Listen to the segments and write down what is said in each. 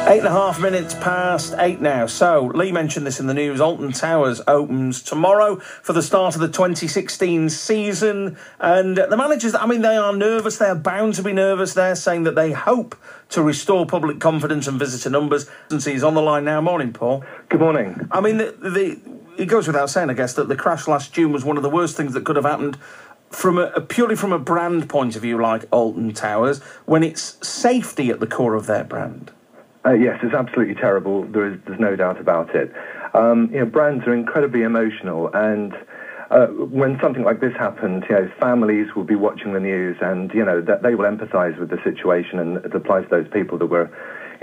8.5 minutes past 8 now. So, Lee mentioned this in the news. Alton Towers opens tomorrow for the start of the 2016 season. And the managers, I mean, they are nervous. They're bound to be nervous. They're saying that they hope to restore public confidence and visitor numbers. And he's on the line now. Morning, Paul. Good morning. I mean, it goes without saying, I guess, that the crash last June was one of the worst things that could have happened purely from a brand point of view, like Alton Towers, when it's safety at the core of their brand. Yes, it's absolutely terrible. There's no doubt about it. Brands are incredibly emotional, and when something like this happens, families will be watching the news, and that they will empathise with the situation, and it applies to those people that were,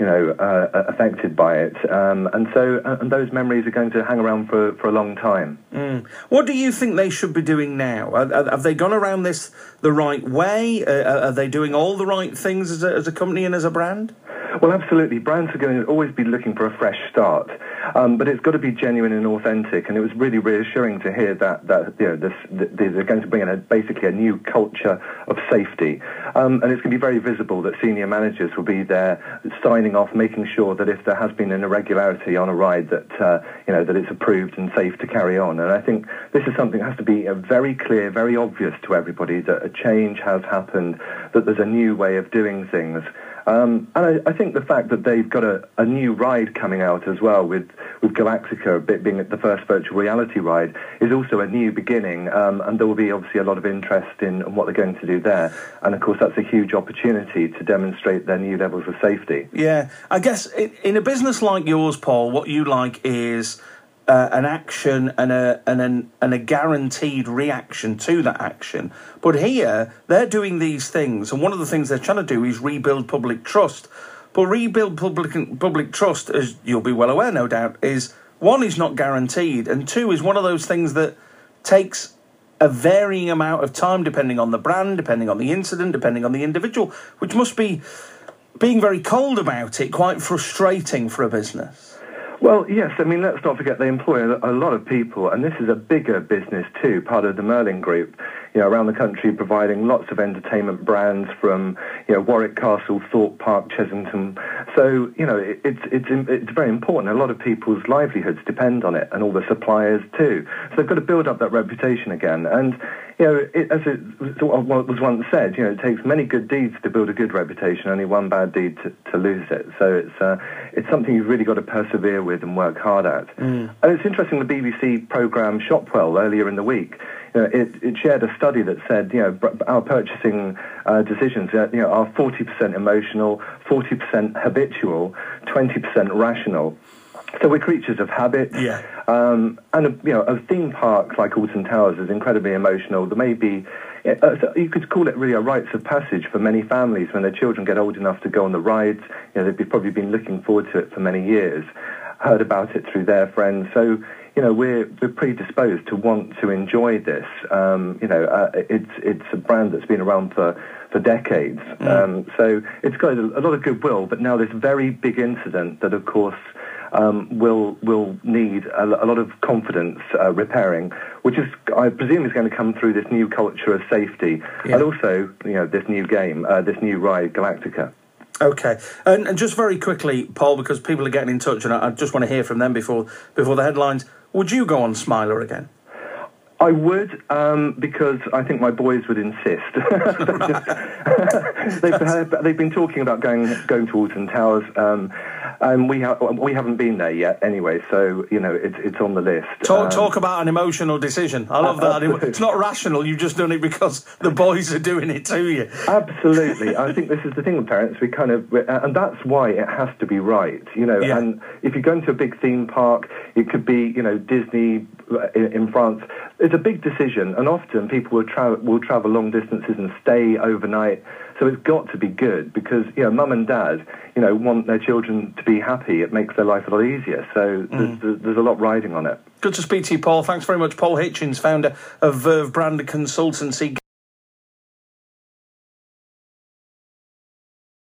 affected by it, and those memories are going to hang around for a long time. What do you think they should be doing now? Have they gone around this the right way? Are they doing all the right things as a company and as a brand? Well, absolutely. Brands are going to always be looking for a fresh start, but it's got to be genuine and authentic. And it was really reassuring to hear that they're going to bring in basically a new culture of safety, and it's going to be very visible that senior managers will be there signing off, making sure that if there has been an irregularity on a ride, that that it's approved and safe to carry on. And I think this is something that has to be very clear, very obvious to everybody that a change has happened, that there's a new way of doing things. And I think the fact that they've got a new ride coming out as well with Galactica being the first virtual reality ride is also a new beginning, and there will be obviously a lot of interest in what they're going to do there. And of course that's a huge opportunity to demonstrate their new levels of safety. Yeah, I guess in a business like yours, Paul, what you like is an action and a guaranteed reaction to that action. But here, they're doing these things, and one of the things they're trying to do is rebuild public trust. But rebuild public trust, as you'll be well aware, no doubt, is one, is not guaranteed, and two, is one of those things that takes a varying amount of time, depending on the brand, depending on the incident, depending on the individual, which must be, being very cold about it, quite frustrating for a business. Well, yes, I mean, let's not forget they employ a lot of people, and this is a bigger business too, part of the Merlin Group, around the country providing lots of entertainment brands from, Warwick Castle, Thorpe Park, Chesington. So, it's very important. A lot of people's livelihoods depend on it, and all the suppliers too. So they've got to build up that reputation again. And, as it was once said, it takes many good deeds to build a good reputation, only one bad deed to lose it. So it's something you've really got to persevere with and work hard at. And it's interesting, the BBC programme Shopwell earlier in the week, it shared a study that said, our purchasing decisions, are 40% emotional, 40% habitual, 20% rational. So we're creatures of habit. Yeah. And a theme park like Alton Towers is incredibly emotional. There may be, you could call it really a rites of passage for many families when their children get old enough to go on the rides. They've probably been looking forward to it for many years, heard about it through their friends. So, we're predisposed to want to enjoy this. It's a brand that's been around for decades. So it's got a lot of goodwill, but now this very big incident that, of course, will need a lot of confidence repairing, which is, I presume, is going to come through this new culture of safety, and also, this new game, this new ride, Galactica. Okay, and just very quickly, Paul, because people are getting in touch, and I just want to hear from them before the headlines. Would you go on Smiler again? I would, because I think my boys would insist. They've been talking about going to Alton Towers, and we haven't been there yet. Anyway, so it's on the list. Talk about an emotional decision. I love that. It's not rational. You've just done it because the boys are doing it to you. Absolutely. I think this is the thing with parents. We and that's why it has to be right. Yeah. And if you're going to a big theme park, it could be Disney in France. It's a big decision, and often people will travel long distances and stay overnight. So it's got to be good because mum and dad want their children to be happy. It makes their life a lot easier. So there's a lot riding on it. Good to speak to you, Paul. Thanks very much, Paul Hitchens, founder of Verve Brand Consultancy.